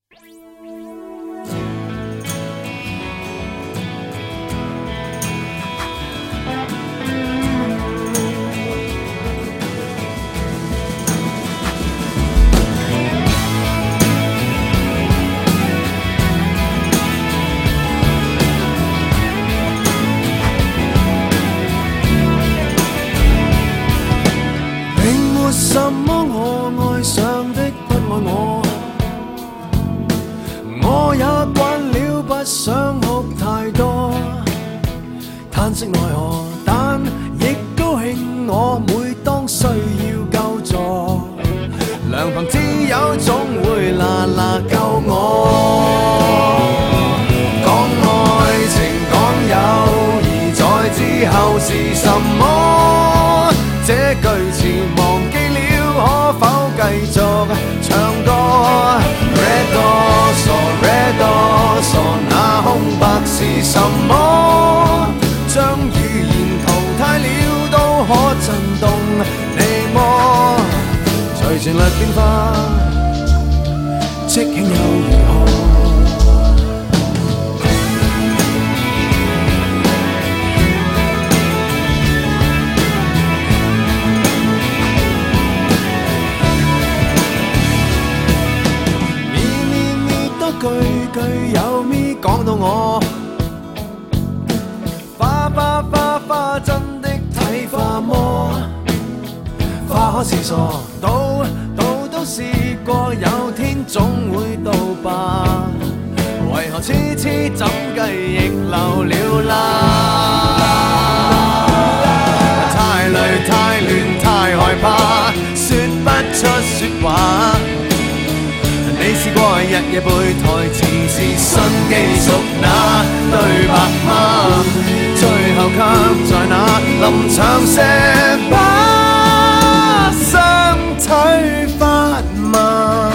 什么我爱上的不爱我，我也惯了不想哭太多，叹息奈何，但亦高兴我每当需要救助，良朋知友总會嗱救我。講愛情講友誼在之後是什麼？這句詞忘記了，可否繼續唱歌 ？Red 多傻 Red 多傻，那空白是什麼？將語言淘汰了都可震動你麼？隨旋律變化，即興又如何？句句有咪講到我，花真的睇花魔，花可是傻，賭都試過，有天總會到吧？為何痴怎計亦流了啦？太累太亂太害怕，說不出說話。你試過日夜背台詞是新機屬那對白嗎？最後卻在那臨場石把相睇發麻。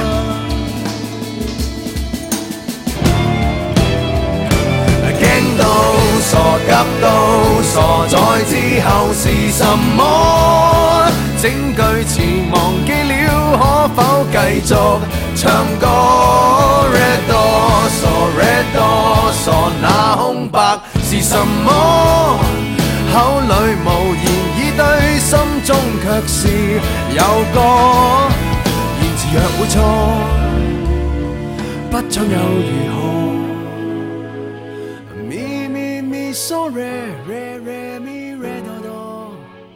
驚到傻急到傻，在之後是什麼？整句詞忘記了，可否繼續唱歌 ？Red 多傻 Red 多傻，那空白是什麼？口裏無言以對，心中卻是有歌。言詞若會錯，不唱又如何？Mi mi mi so re re re mi re do do，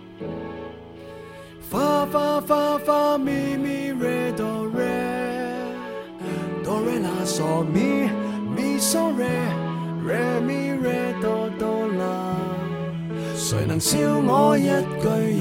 fa mi mi re do re。Do re la so mi mi so re re mi re do do la， 誰能笑我一句